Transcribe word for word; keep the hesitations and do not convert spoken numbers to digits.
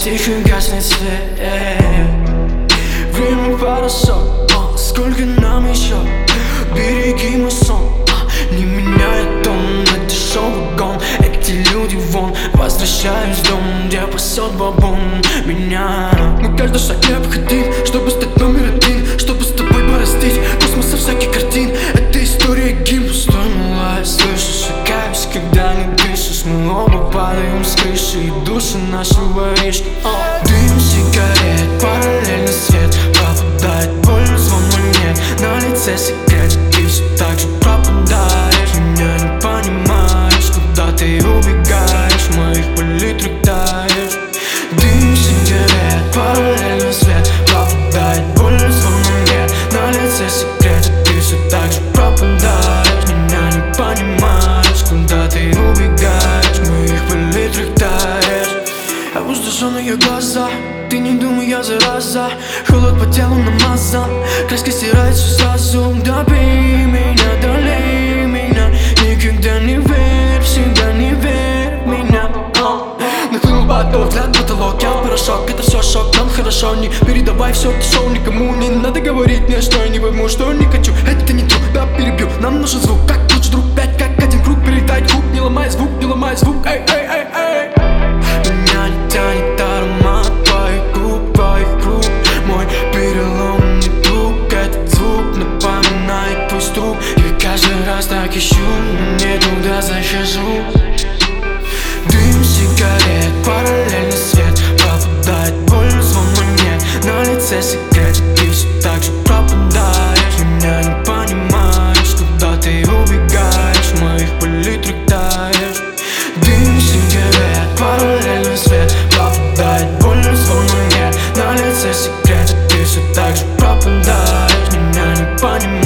тихо гаснет свет. Время хорошо, а сколько нам еще? Береги мой сон, а, не меняет тон. Это шоу-гон, эти люди вон. Возвращаюсь в дом, где пасет бабун меня. Мы каждый шаг необходим, чтобы стать номер один, чтобы с тобой порастить космоса всяких картин. Это история гимн, пустой мой, слышишь, шагаюсь, когда не дышишь. Мы оба падаем с крыши, и души наши воришки. Дым сигарет, параллельный свет, попадает боль, звон монет. На лице секрет, ты все так же пропадаешь. Меня не понимаешь, куда ты убегаешь, в моих палитрах таешь. Дым сигарет, параллельный свет, попадает боль, звон монет. На лице секрет, ты все так же пропадаешь. Меня не понимаешь, куда ты убегаешь, в моих палитрах таешь. Опустошенные глаза, ты не думай, я зараза. Холод по телу намазан, краска стирает все сразу. Добей меня, долей меня, никогда не верь в себя, не верь в меня. Нахлынул поток, взгляд потолок, я порошок, это все шок. Нам хорошо, не передавай все это шоу никому. Не надо говорить мне, что я не пойму, что не хочу. Это не то, да перебью, нам нужен звук, как лучше друг. Пять, как один круг, передай круг. Не ломай звук, не ломай звук, эй, эй, эй, эй. Меня не тянет аромат твоих губ, твоих рук. Мой переломный друг, этот звук напоминает твой стук. Я каждый раз так ищу, но не туда захожу. Дым сигарет, параллельный свет, попадает боль, звон монет. На лице секрет, ты все так же пропадаешь. Меня не понимаешь, куда ты убегаешь, в моих палитрах таешь. Дым сигарет, параллельный свет, попадает боль, звон монет. На лице секрет, ты все так же пропадаешь. Меня не понимаешь.